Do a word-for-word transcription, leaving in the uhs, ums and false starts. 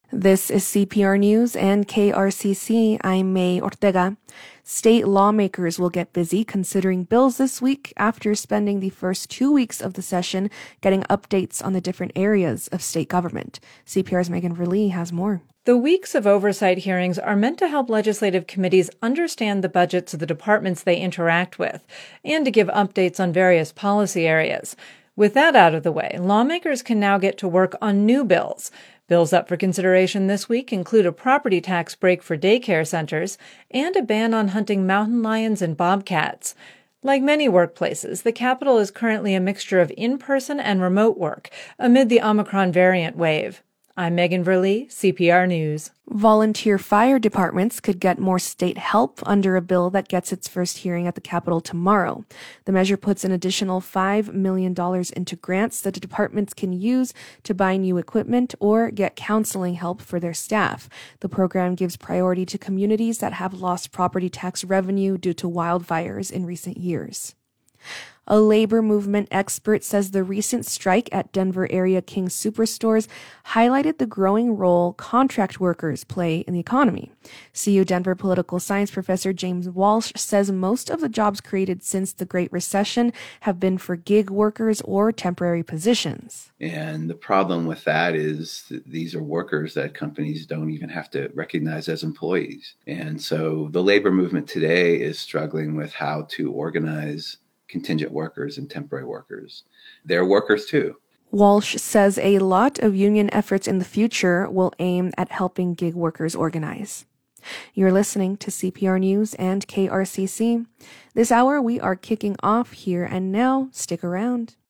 This is C P R News and K R C C. I'm May Ortega. State lawmakers will get busy considering bills this week after spending the first two weeks of the session getting updates on the different areas of state government. C P R's Megan Verlee has more. The weeks of oversight hearings are meant to help legislative committees understand the budgets of the departments they interact with and to give updates on various policy areas. With that out of the way, lawmakers can now get to work on new bills. Bills up for consideration this week include a property tax break for daycare centers and a ban on hunting mountain lions and bobcats. Like many workplaces, the Capitol is currently a mixture of in-person and remote work amid the Omicron variant wave. I'm Megan Verlee, C P R News. Volunteer fire departments could get more state help under a bill that gets its first hearing at the Capitol tomorrow. The measure puts an additional five million dollars into grants that the departments can use to buy new equipment or get counseling help for their staff. The program gives priority to communities that have lost property tax revenue due to wildfires in recent years. A labor movement expert says the recent strike at Denver area King Superstores highlighted the growing role contract workers play in the economy. C U Denver political science professor James Walsh says most of the jobs created since the Great Recession have been for gig workers or temporary positions. And the problem with that is that these are workers that companies don't even have to recognize as employees. And so the labor movement today is struggling with how to organize contingent workers and temporary workers. They're workers too. Walsh says a lot of union efforts in the future will aim at helping gig workers organize. You're listening to C P R News and K R C C. This hour we are kicking off Here and Now. Stick around.